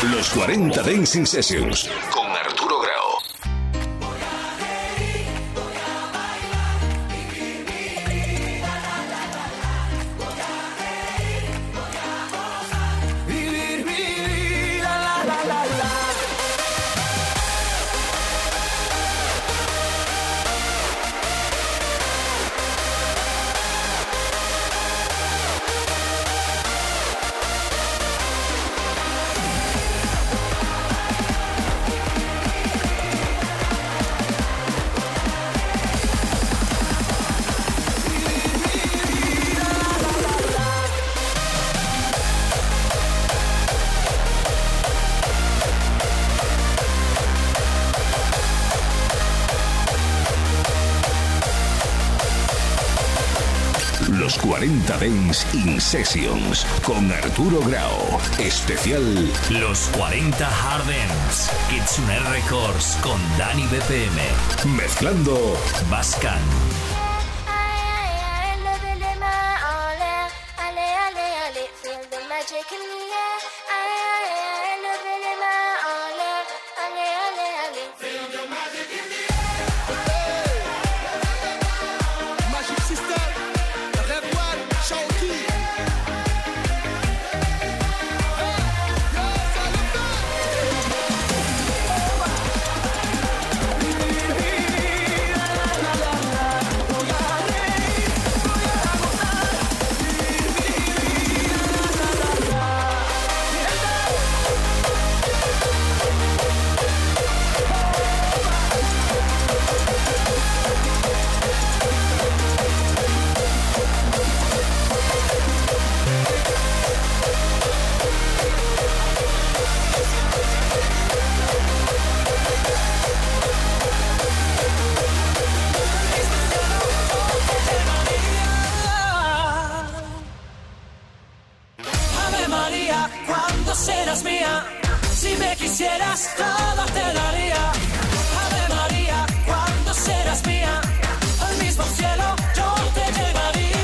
Los 40 Dancing Sessions con Arturo Grau. Los 40 Dance in Sessions con Arturo Grau. Especial Los 40 Hard Dance. Kitsune Records con Dani BPM. Mezclando Bascan. Serás mía, si me quisieras todo te daría. Ave María, cuando serás mía, al mismo cielo yo te llevaría.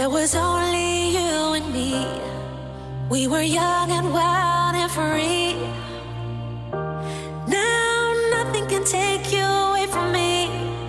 there was only you and me. We were young and wild and free. Now nothing can take you away from me.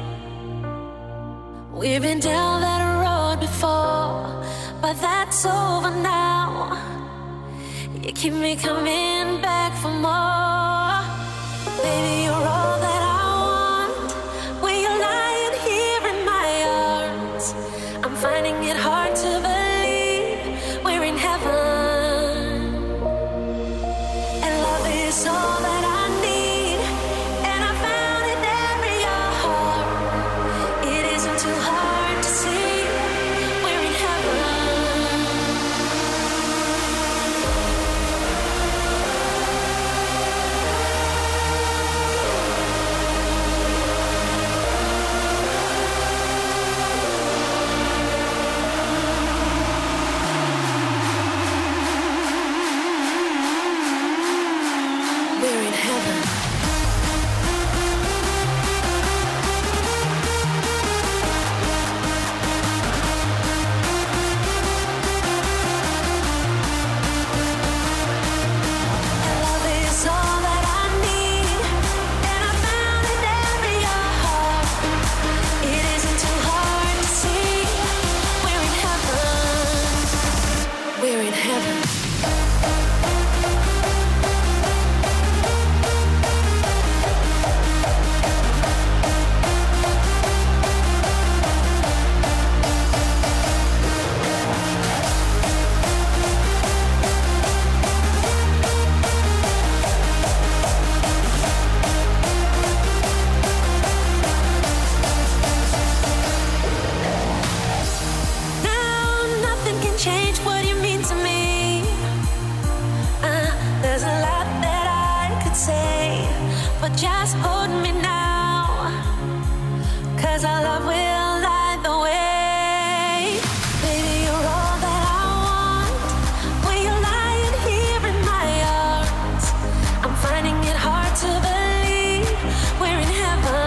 We've been down that road before, but that's over now. You keep me coming back for more. Baby, you're all that I want. When you're lying here in my arms, I'm finding it hard to believe we're in heaven. And love is all that I need, and I found it there in your heart. It isn't too hard to see we're in heaven. We're in heaven. Love is all that I need, and I found it there in your heart. It isn't too hard to see. We're in heaven. We're in heaven. Now nothing can change what you mean to me. There's a lot that I could say, but just hold me now, 'cause our love will light the way. Baby, you're all that I want. When you're lying here in my arms, I'm finding it hard to believe we're in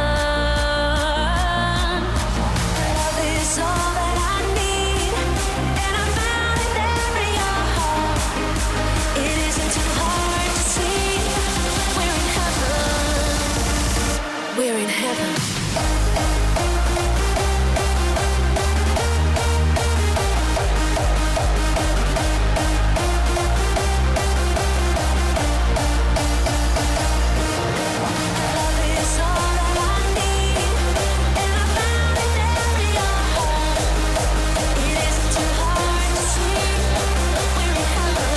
heaven. Love is all that I need, and I found it there in your heart. It isn't too hard to see. We're in heaven. We're in heaven. Love is all that I need, and I found it there in your heart. It isn't too hard to see. We're in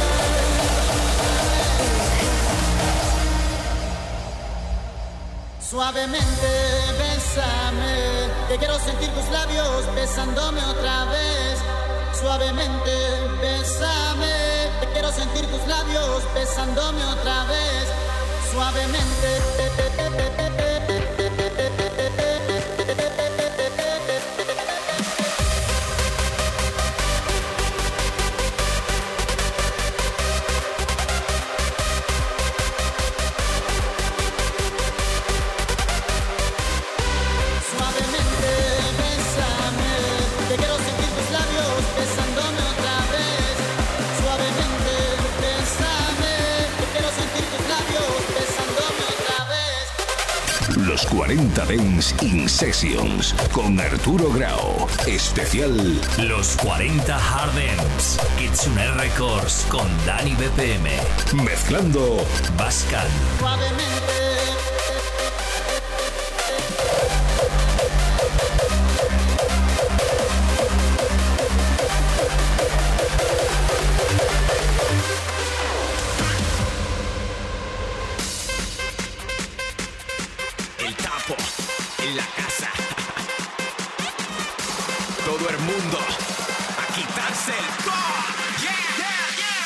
heaven. Suavemente bésame, que quiero sentir tus labios besándome otra vez. Suavemente bésame, que quiero sentir tus labios besándome otra vez. Suavemente. Suavemente bésame, que quiero sentir tus labios besándome otra vez. Suavemente bésame, que quiero sentir tus labios besándome otra vez. Los 40 Dance In Sessions con Arturo Grau. Especial Los 40 Hard Dance. Kitsune Records con Dani BPM. mezclando Bascan. Suavemente. El Tapo en la casa. Todo el mundo a quitarse el gol. Yeah, yeah, yeah,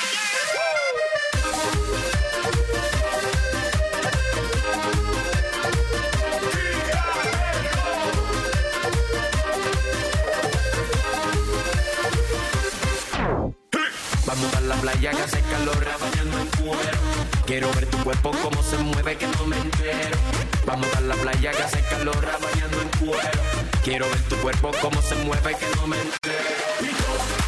Vamos a la playa que hace calor, bañando en cuero. Quiero ver tu cuerpo cómo se mueve, que no me entero. Vamos a la playa que hace calor, bañando en cuero. Quiero ver tu cuerpo cómo se mueve, que no me entero.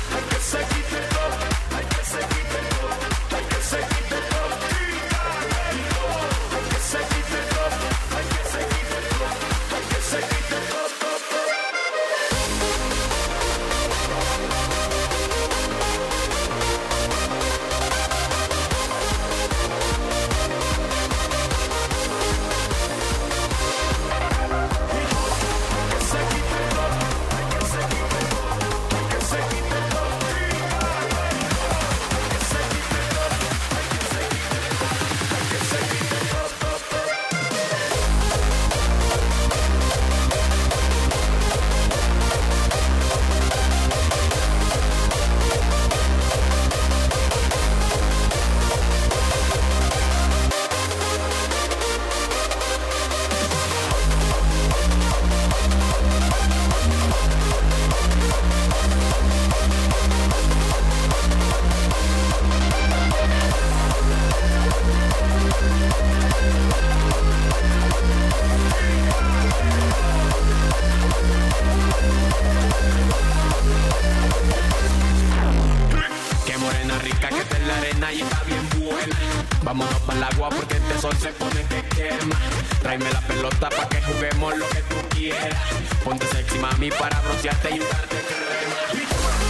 Vámonos para el agua porque este sol se pone que quema. Tráeme la pelota pa' que juguemos lo que tú quieras. Ponte sexy mami para broncearte y darte crema.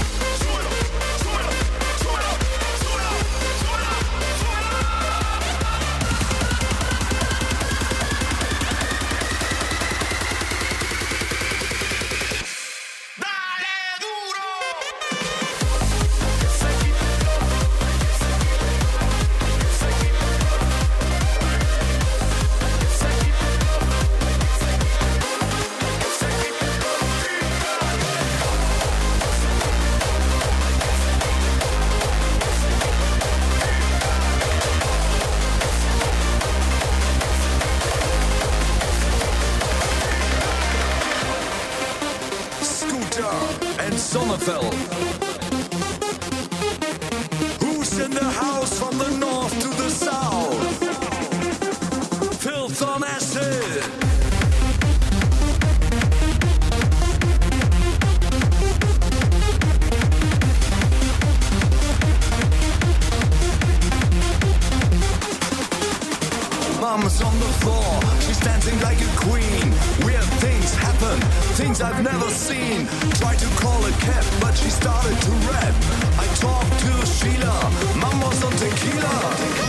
Sommerfeld. Who's in the house from the north to the south? Filth on acid. Mama's on the floor, she's dancing like a queen. Weird things happen, things I've never seen. Tried to call a cab, but she started to rap. I talked to Sheila, Mom was on tequila.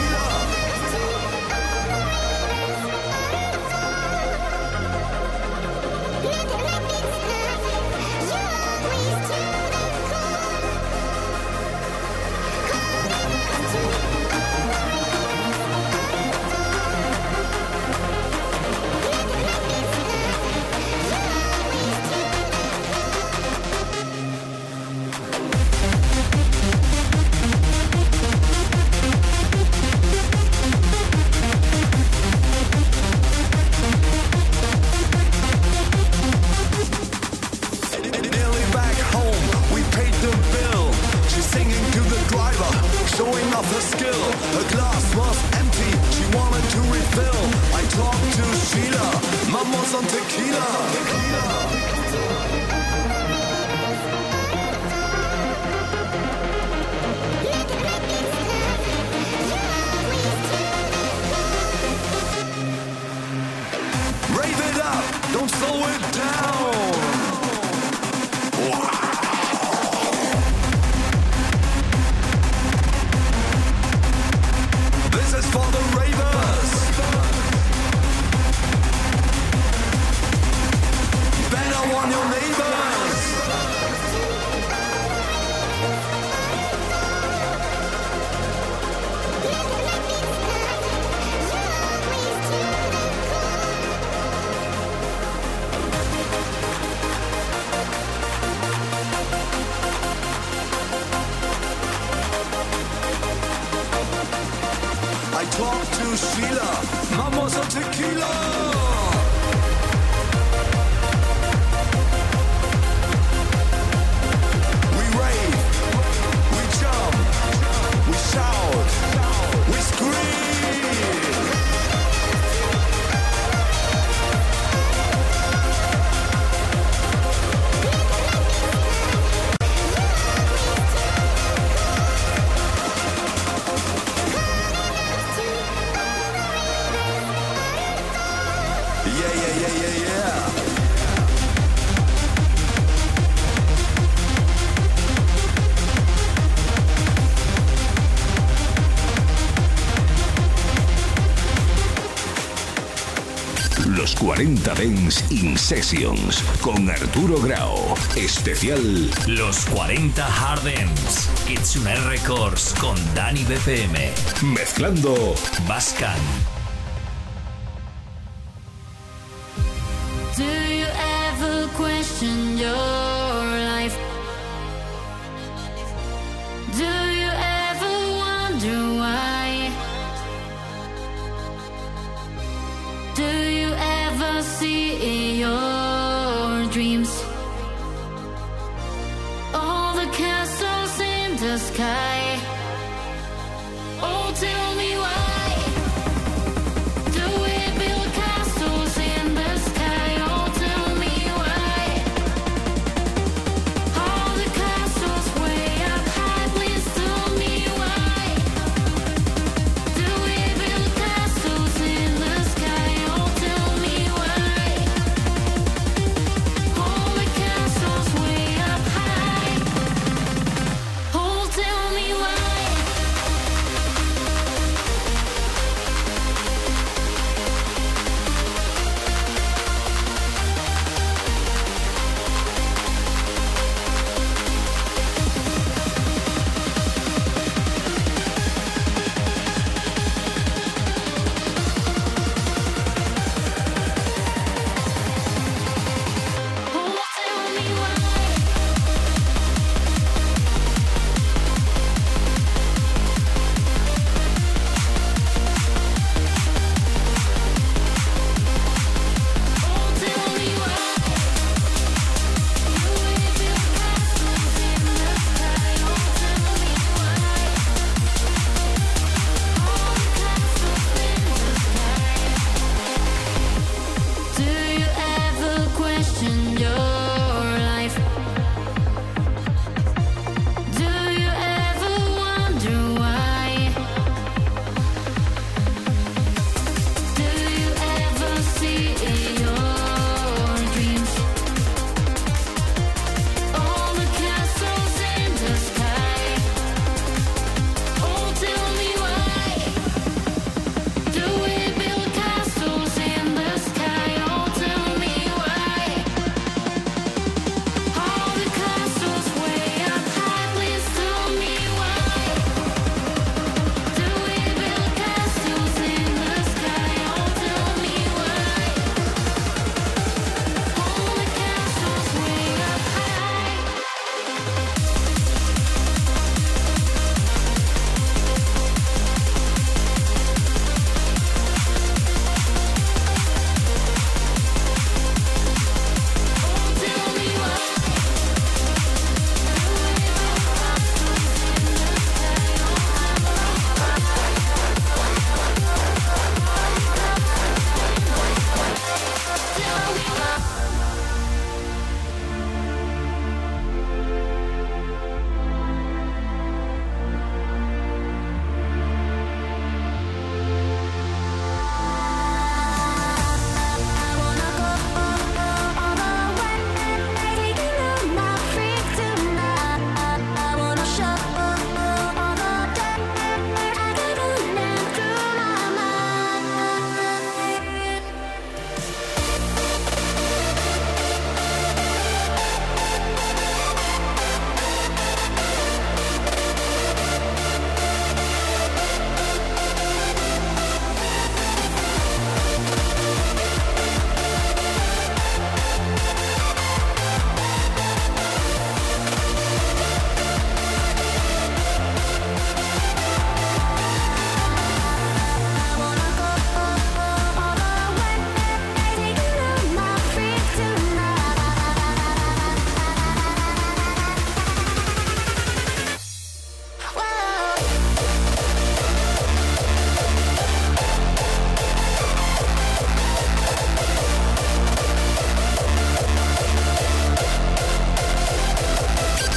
Los 40 Dance in Sessions con Arturo Grau. Especial Los 40 Hard Dance. Kitsune Records con Dani BPM. Mezclando Bascan. Do you ever question your life? Do you ever wonder why? Do you ever see your dreams? All the castles in the sky. Oh, tell me why. Do we build castles in the sky? Oh, tell me why. All the castles way up high. Please tell me why. Do we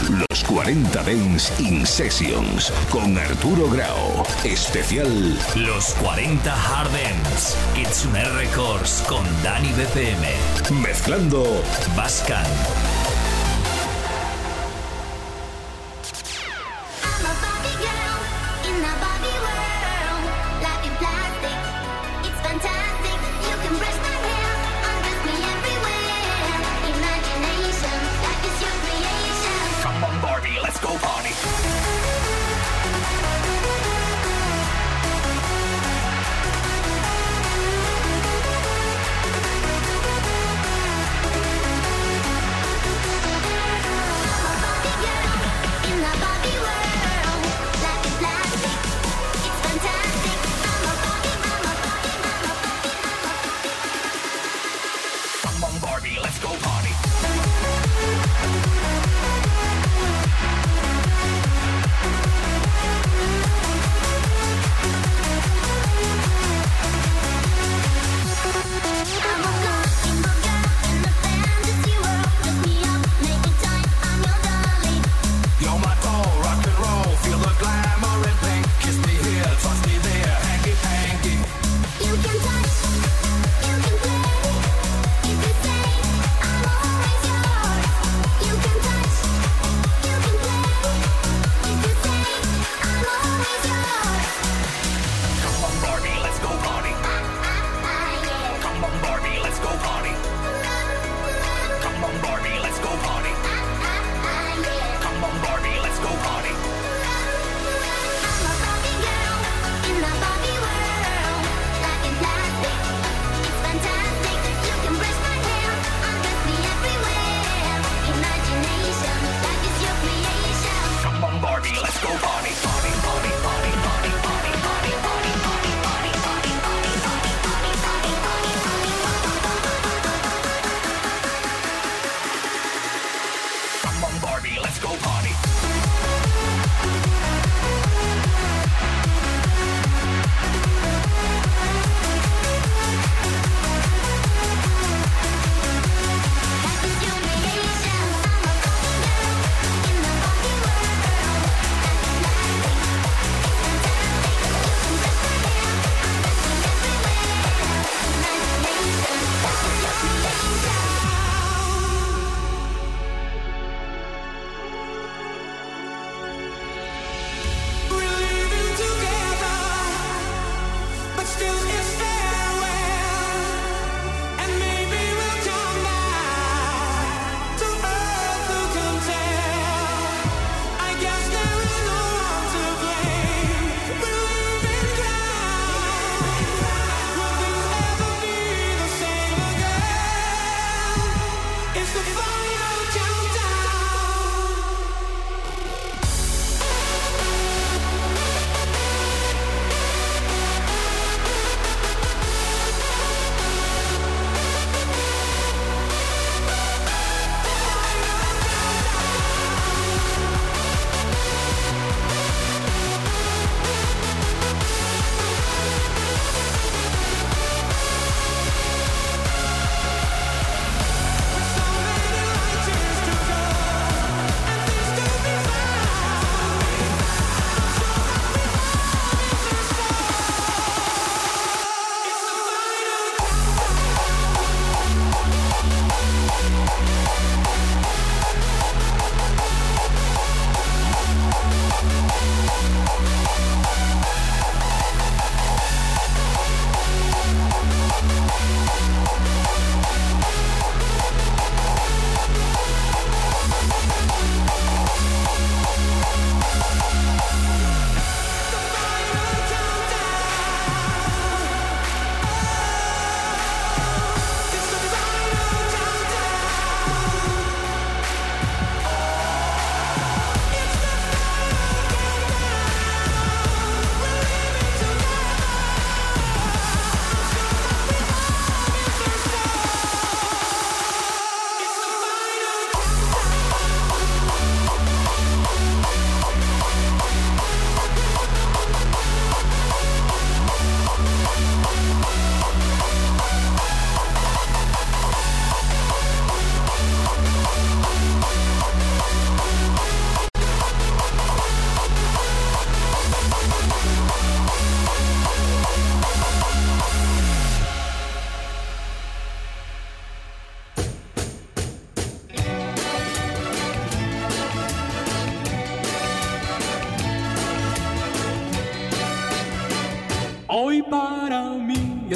Los 40 Dance in Sessions con Arturo Grau. Especial Los 40 Hard Dance. Kitsune Records con Dani BPM. Mezclando Bascan.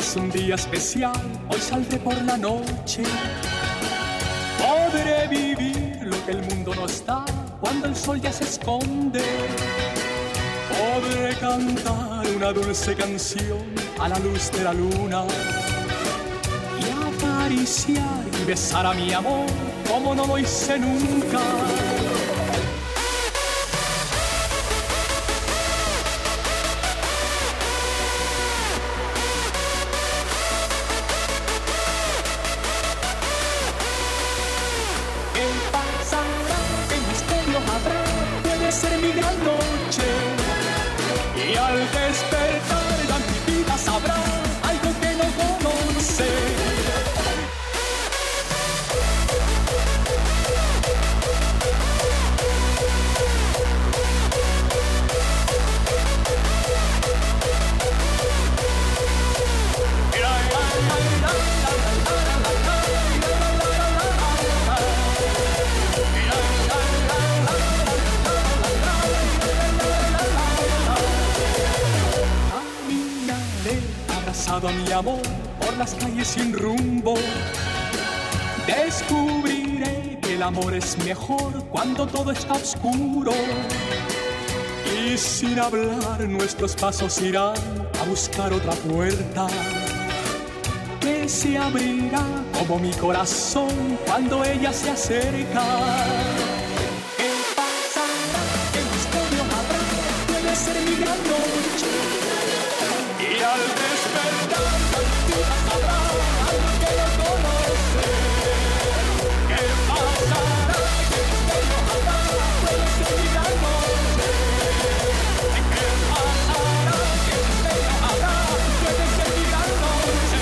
es un día especial, hoy saldré por la noche. Podré vivir lo que el mundo nos da cuando el sol ya se esconde. Podré cantar una dulce canción a la luz de la luna y acariciar y besar a mi amor como no lo hice nunca. Ser mi gran noche y al despertar la mi vida sabrá algo que no conoce. A mi amor por las calles sin rumbo, descubriré que el amor es mejor cuando todo está oscuro y sin hablar nuestros pasos irán a buscar otra puerta que se abrirá como mi corazón cuando ella se acerca. ¿Qué pasará? ¿Qué misterio habrá? Puede ser mi gran noche. Y al despertar Santita sabrá algo que no conoce. ¿Qué pasará? ¿Qué misterio habrá? Puede ser mi gran noche. ¿Qué pasará? ¿Qué misterio habrá? Puede ser mi gran noche.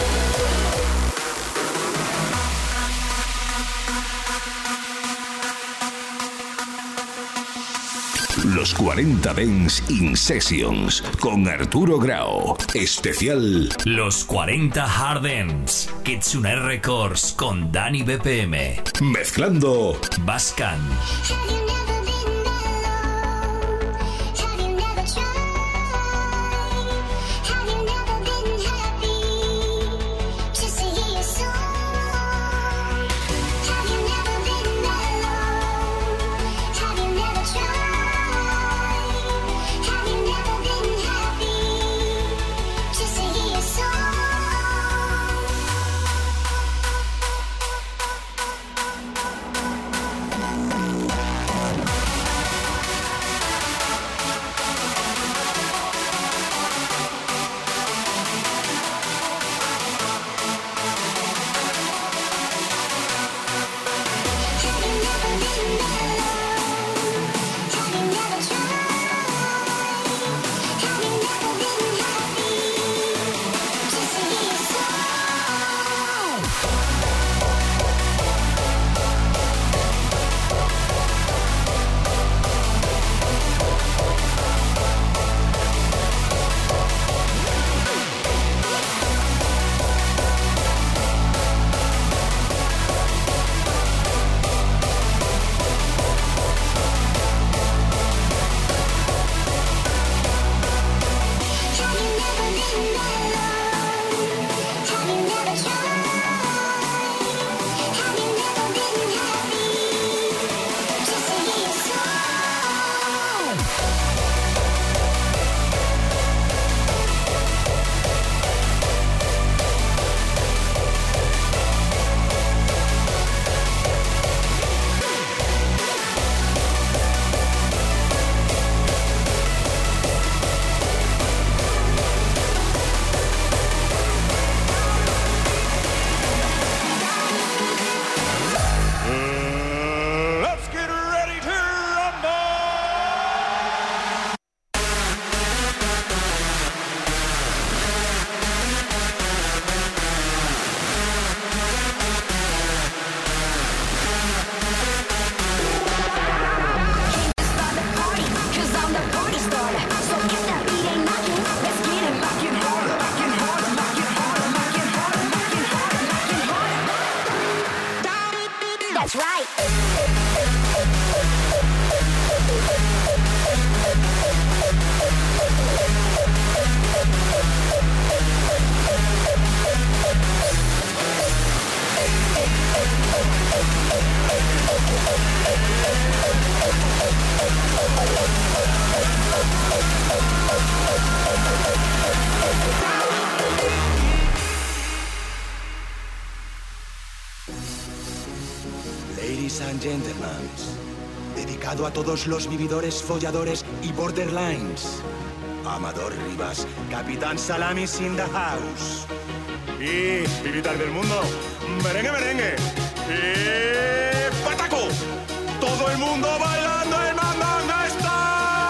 Los 40 Dance in Sessions con Arturo Grau. Especial Los 40 Hard Dance Kitsune Records con Dani BPM. Mezclando Bascan. and gentlemen, dedicado a todos los vividores, folladores y borderlines. Amador Rivas, Capitán Salamis in the house. Y vivitar del mundo, merengue, merengue. Y pataco, todo el mundo bailando el Gangnam Style.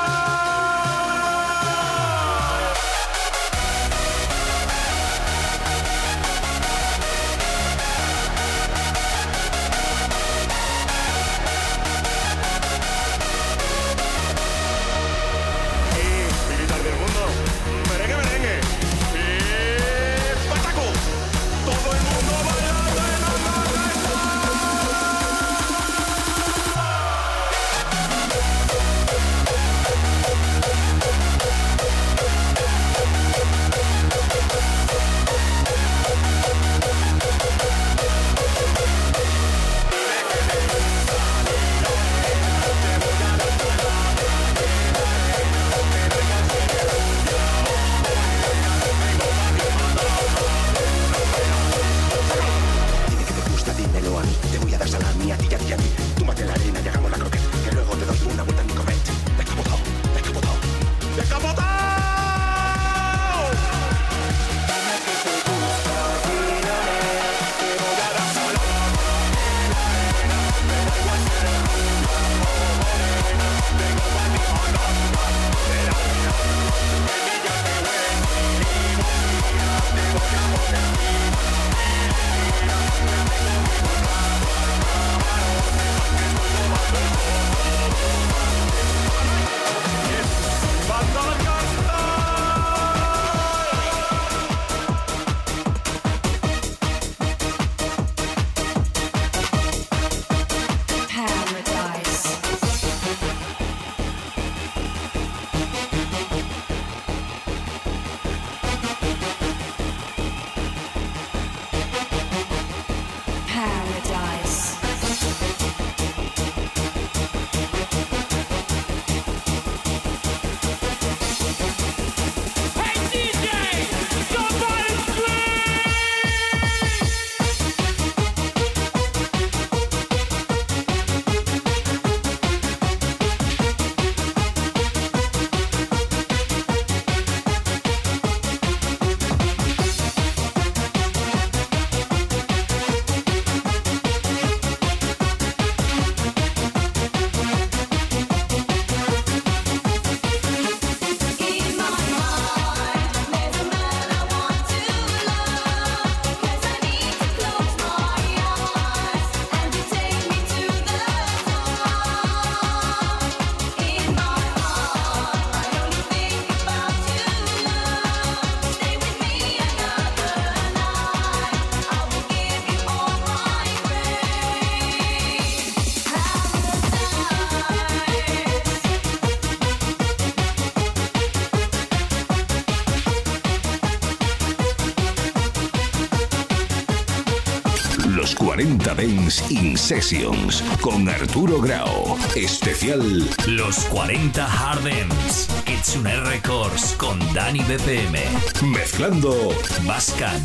Los 40 Dance in Sessions con Arturo Grau. Especial Los 40 Hard Dance. Kitsune Records con Dani BPM. Mezclando Bascan.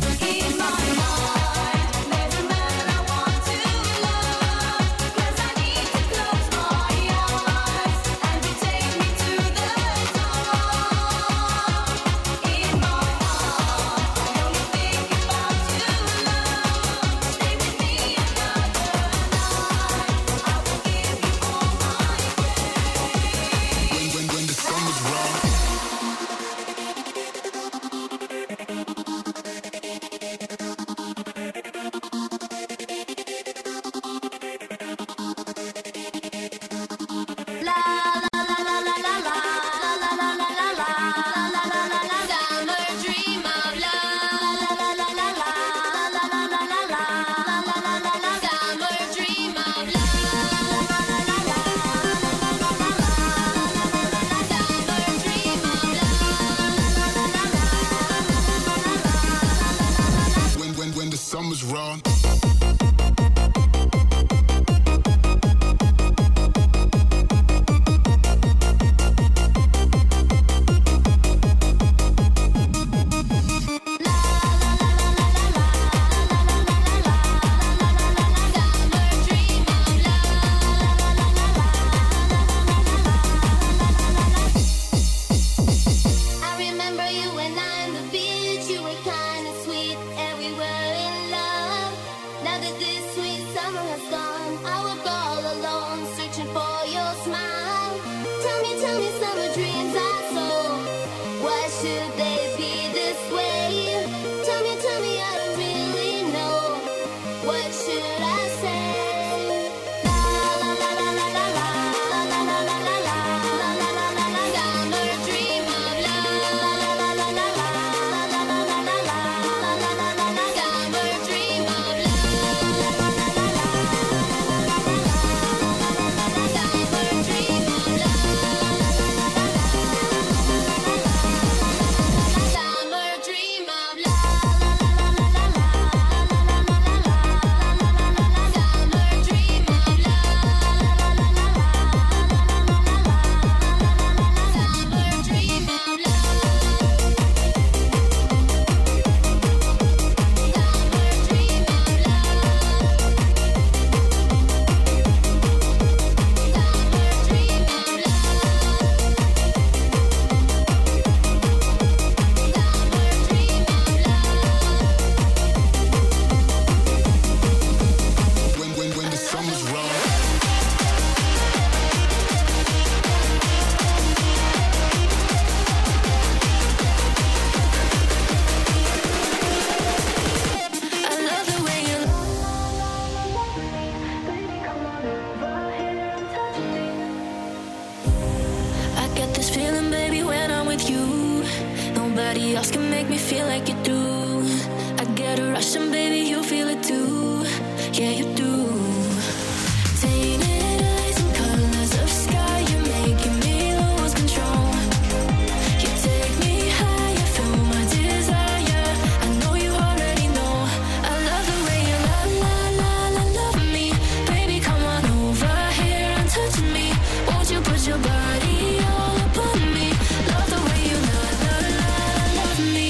feel like you do. I get a rush and baby you feel it too. Yeah, you do. Tainted eyes and colors of sky, you're making me lose control. You take me higher, feel my desire. I know you already know. I love the way you la la la la love me. Baby, come on over here and touch me. Won't you put your body all upon me? Love the way you la la la love me.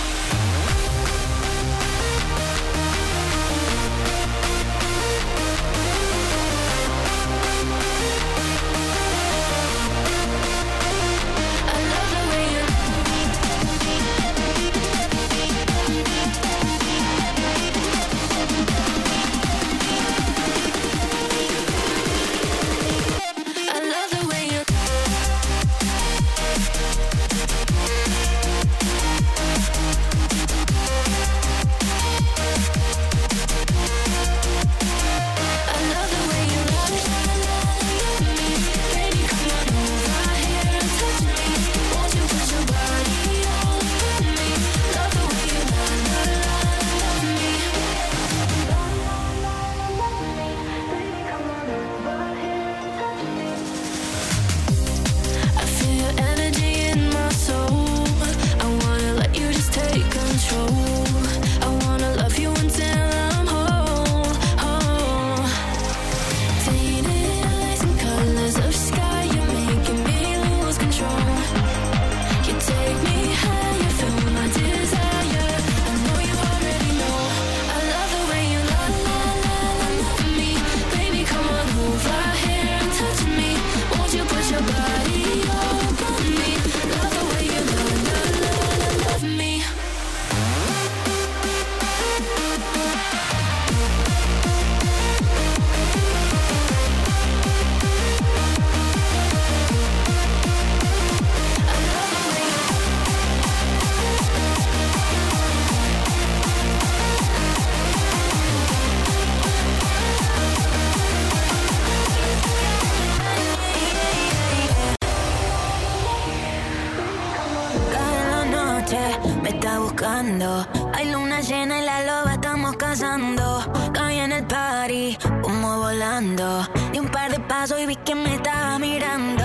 Hay luna llena y la loba estamos cazando. Caí en el party, humo volando. Di un par de pasos y vi que me estaba mirando.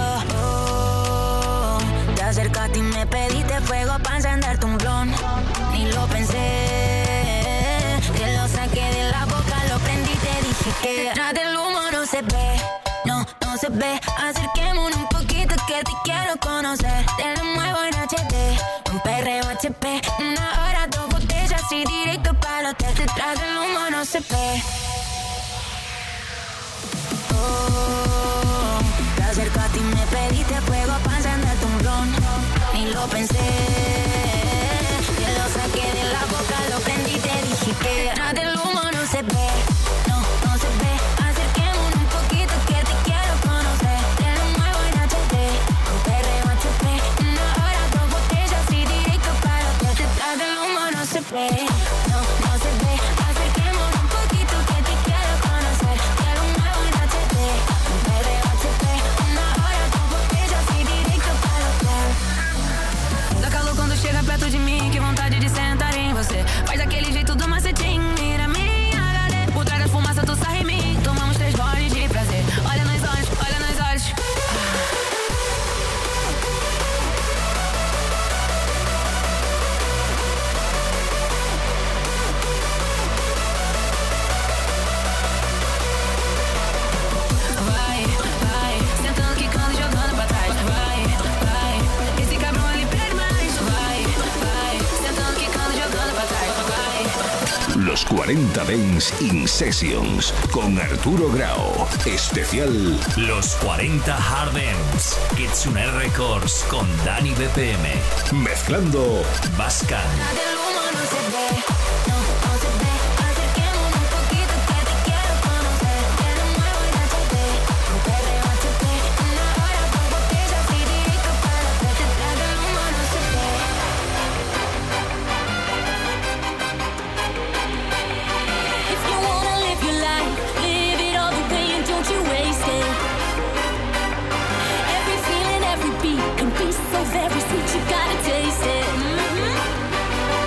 Oh, te acercaste y me pediste fuego para encenderte un blon. Ni lo pensé, te lo saqué de la boca, lo prendí y te dije que detrás del humo no se ve. No se ve, acerquémonos un poquito que te quiero conocer. Te lo muevo en HD, un perreo HP. Una hora, 2 botellas y directo para el hotel. Detrás del humo no se ve. Oh, te acercaste y me pediste fuego para encenderte un blon. Ni lo pensé, te lo saqué de la boca, lo prendí y te dije que detrás del humo no se ve. No se ve, acerquémonos un poquito que te quiero conocer. Te lo muevo en HD, un perreo HP. Una hora, 2 botellas y directo para el hotel. Detrás del humo no se ve. No se ve, acerquémonos un poquito que te quiero conocer. Te lo muevo en HD, un perreo HP. Una hora, 2 botellas y directo para el hotel. Dá calor quando chega perto de mim, que vontade de sentar em você. Faz daquele jeito do macetinho, mira minha HD. Por trás da fumaça tu sarra em mim, tomamos 3 goles de prazer. Olha nos olhos, olha nos olhos. Vai, sentando, quicando e jogando pra trás. Vai, esse cabrão ele pede mais. Vai, sentando, quicando e jogando pra trás. Vai. Los 40 Dance in Sessions con Arturo Grau. Especial Los 40 Hard Dance. Kitsune Records con Dani BPM. Mezclando Bascan. Del humo no se ve, no se ve. Acerquémonos un poquito que te quiero conocer. Te lo muevo en HD, un perreo HP. Una hora, 2 botellas y directo para el hotel. Detrás del humo no se ve. If you wanna live your life, live it all the way and don't you waste it. Every feeling, every beat can be so very sweet, you gotta taste it.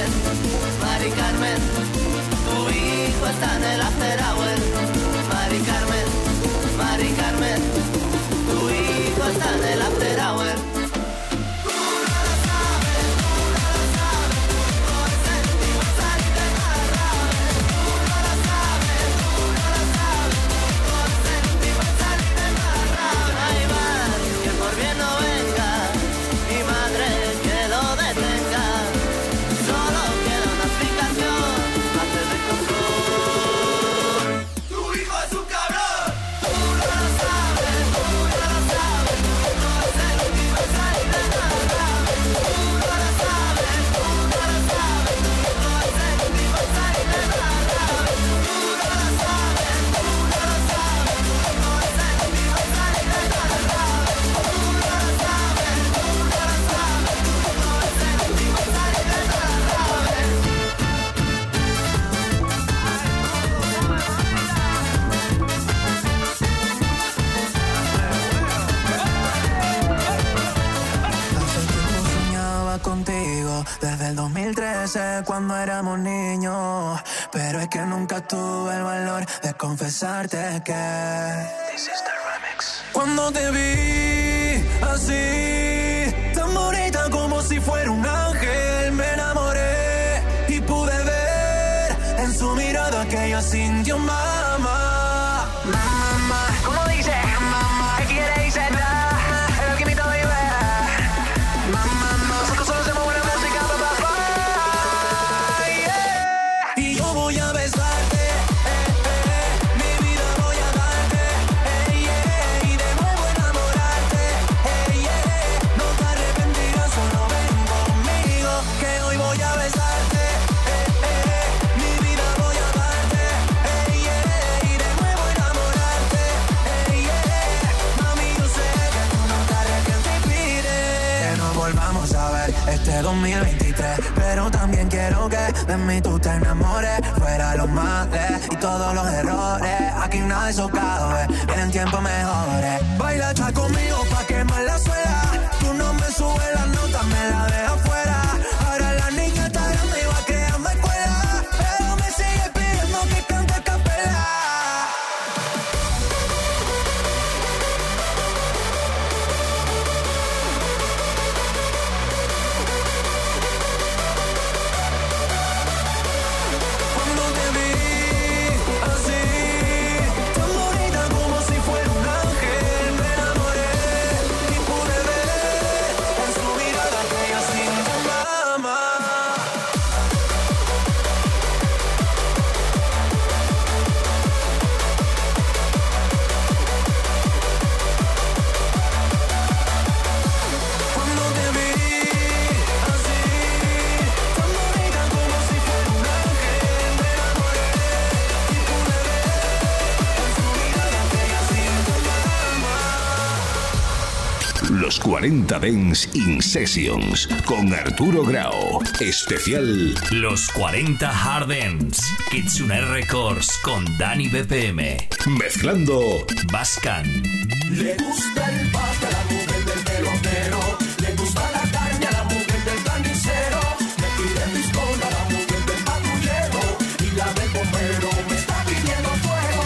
Carmen, Mari Carmen, tu hijo está en el after hour. Mari Carmen, Mari Carmen, tu hijo está en el after hour. Desde el 2013 cuando éramos niños, pero es que nunca tuve el valor de confesarte que This is the remix. Cuando te vi así, tan bonita como si fuera un ángel, me enamoré y pude ver en su mirada que ella sintió mamá. Mamá, ¿cómo dice? Mamá, ¿qué quiere decir? Es lo que me todo vive. Mamá, nosotros solo hacemos buena música, papá. Yeah. Y yo voy a besarte, mi vida voy a darte, yeah. Y de nuevo enamorarte, yeah. No te arrepentirás, solo ven conmigo, que hoy voy a besarte, mi vida voy a darte, yeah. Y de nuevo enamorarte, yeah. Mami, yo sé que tú no te arrepientes y pides que nos volvamos a ver este 2023, pero también quiero que de mí tú te enamores, fuera los males y todos los errores, aquí nada de eso cabe, vienen tiempos mejores. Baila ya conmigo pa' quemar la suela, tú no me subes las notas, me la dejas fuera. Ahora la niña está grande y va creando escuela, pero me sigue pidiendo que cante a capela. Cuando te vi así, tan bonita como si fuera un ángel, me enamoré y pude ver en su mirada que ella sintió mamá. Cuando te vi así, tan bonita como si fuera un ángel, me enamoré y pude ver en su mirada que ella sintió mamá. Los 40 Dance In Sessions con Arturo Grau. Especial Los 40 Hard Dance. Kitsune Records con Dani BPM. mezclando Bascan. Le gusta el pasto a la mujer del pelotero, le gusta la carne a la mujer del carnicero, me pide piscola a la mujer del patrullero y la del bombero me está pidiendo fuego.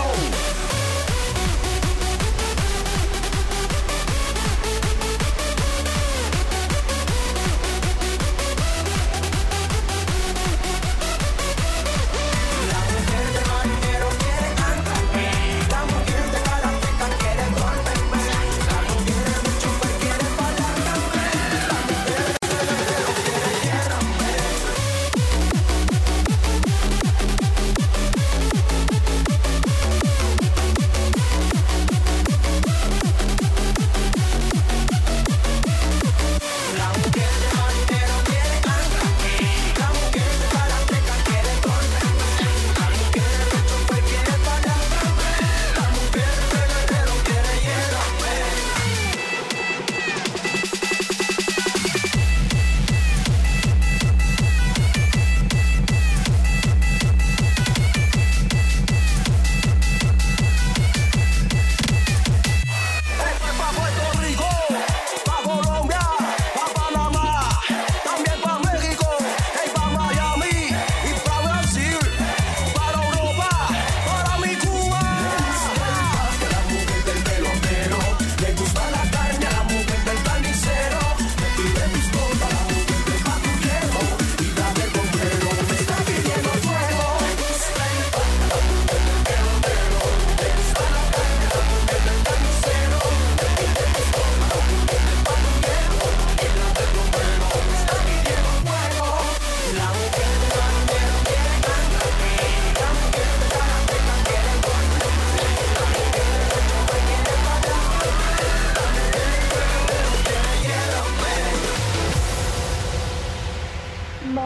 La mujer del marinero quiere cantarme, la mujer de karateca quiere golpearme, la mujer del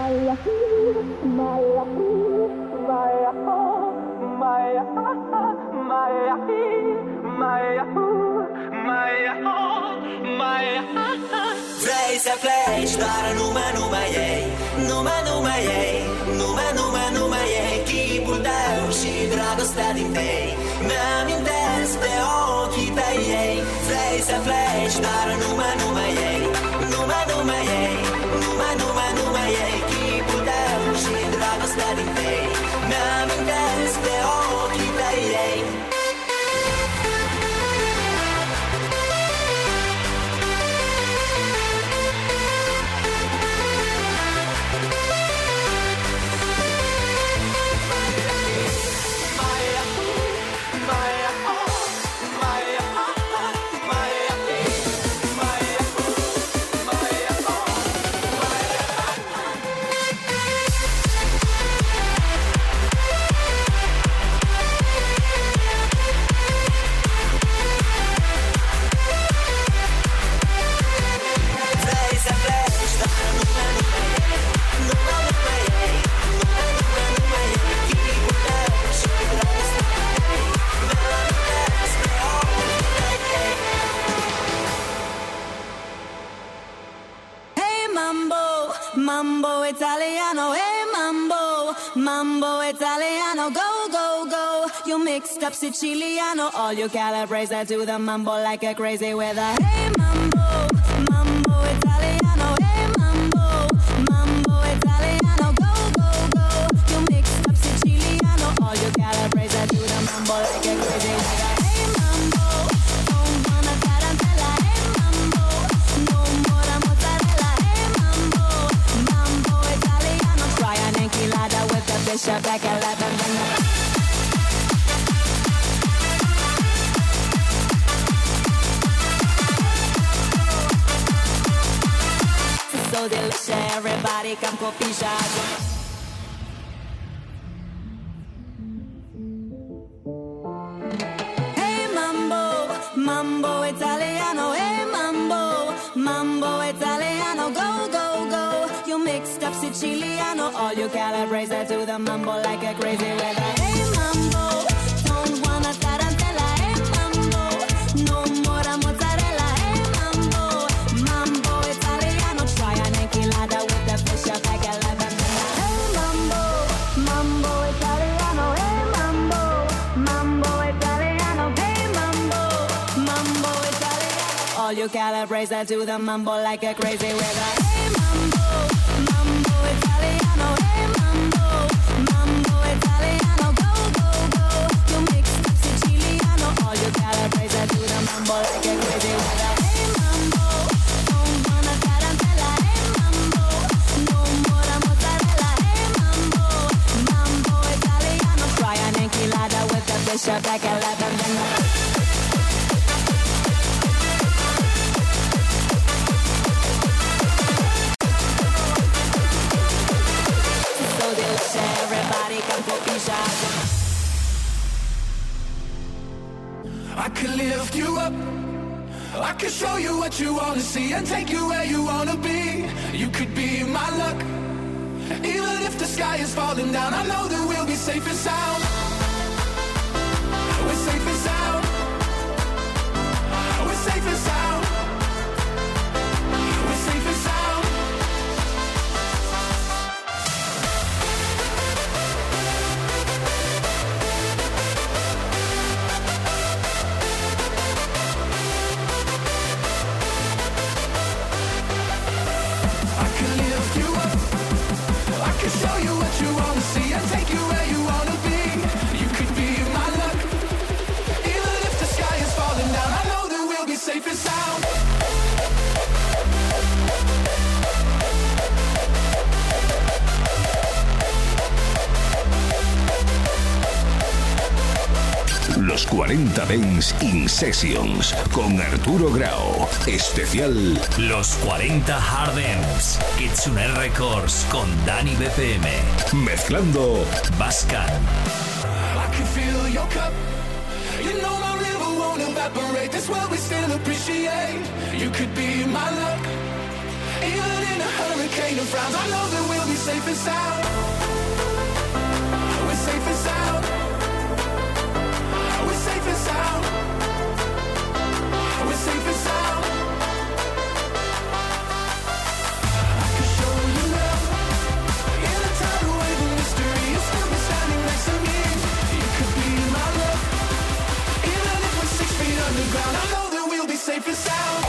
Vrei să pleci, dar numai ei, numai ei, numai ei, chipul tău și dragostea din tei, mi-amintesc de ochii tăi ei. Vrei să pleci, dar numai ei, numai ei, numai ei, chipul tău și dragostea din tei, mi-amintesc de ochii tăi ei. Mambo Italiano, hey mambo Italiano, go, go, go. You mixed up Siciliano, all you Calabrese that do the mambo like a crazy with a hey mambo Italiano, hey mambo Italiano, go, go, go. You mixed up Siciliano, all you Calabrese that do the mambo like a crazy with a hey mambo. Don't wanna tarantella, hey mambo. No more mozzarella, hey mambo. Mambo Italiano, try an enchilada with the bishop like a lavender. So delicious, everybody come copisciare. Hey mambo Italiano, hey mambo Italiano, go, go, go. You mixed up Siciliano, all you Calabrese that do the mambo like a crazy weather. Hey mambo, don't wanna tarantella, hey mambo, no more mozzarella, hey mambo, mambo Italiano, try an enchilada with the fish up like a lavender. Hey mambo Italiano, hey mambo Italiano, hey mambo Italiano, all you Calabrese that do the mambo like a crazy weather. Hey mambo Italiano, hey mambo Italiano, go, go, go. You mixed up Siciliano, all you Calabrese that do the mambo like a crazy weather. Hey mambo, don't wanna tarantella, hey mambo, no more mozzarella, hey mambo Italiano, try an enchilada with the fish up like a lavender. Everybody come copisciare. I can lift you up, I can show you what you wanna see and take you where you wanna be. You could be my luck, even if the sky is falling down. I know that we'll be safe and sound. We're safe and sound. We're safe and sound. We're safe and sound. Show you what you wanna see and take you where you wanna be. You could be my luck, even if the sky is falling down. I know that we'll be safe and sound. Los 40 Dance in Sessions con Arturo Grau. Especial Los 40 Hard Dance. Kitsune Records con Dani BPM. Mezclando Bascan. I can feel your cup. You know my river won't evaporate. This world we still appreciate. You could be my luck, even in a hurricane. pain and frowns. I know that we'll be safe and sound. We're safe and sound. We're safe and sound. We're safe and sound. I can show you love in a tidal wave of mystery. You'll still be standing next to me. You could be my love, even if we're 6 feet underground. I know that we'll be safe and sound.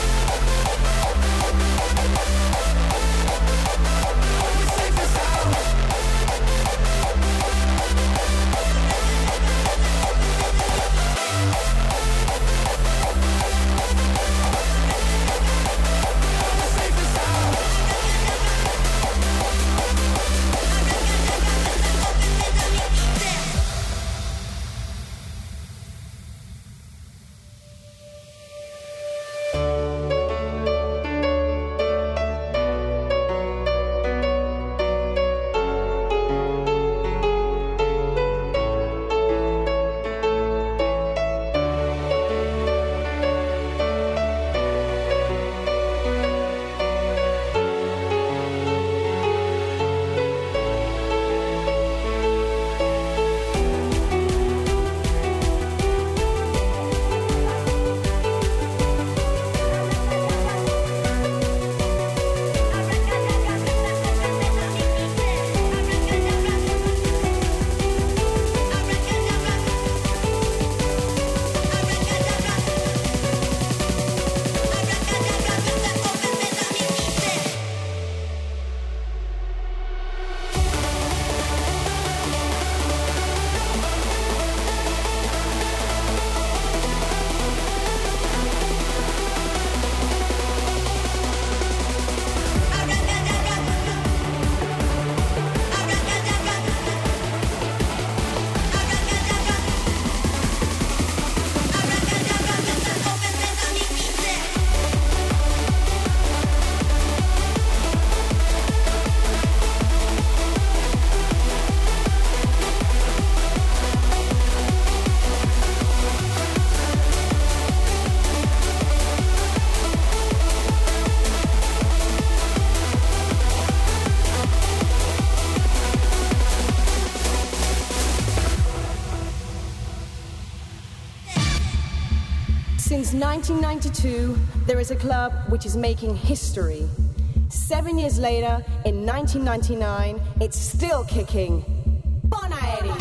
Since 1992, there is a club which is making history. 7 years later, in 1999, it's still kicking. Bonaeri!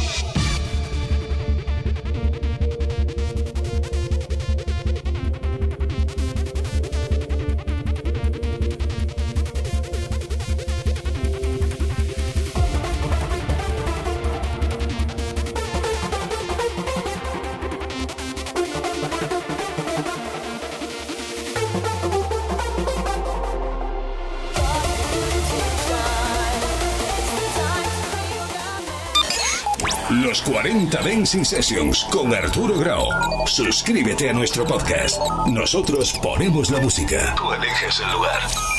Los 40 Dancing Sessions con Arturo Grau. Suscríbete a nuestro podcast. Nosotros ponemos la música. Tú eliges el lugar.